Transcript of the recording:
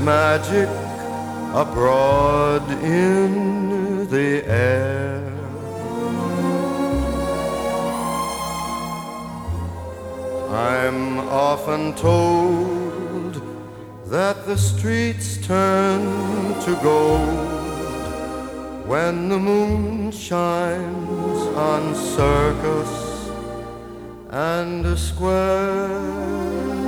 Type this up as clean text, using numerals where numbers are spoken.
magic abroad in the air. I'm often told that the streets turn to gold when the moon shines on Circus and a square.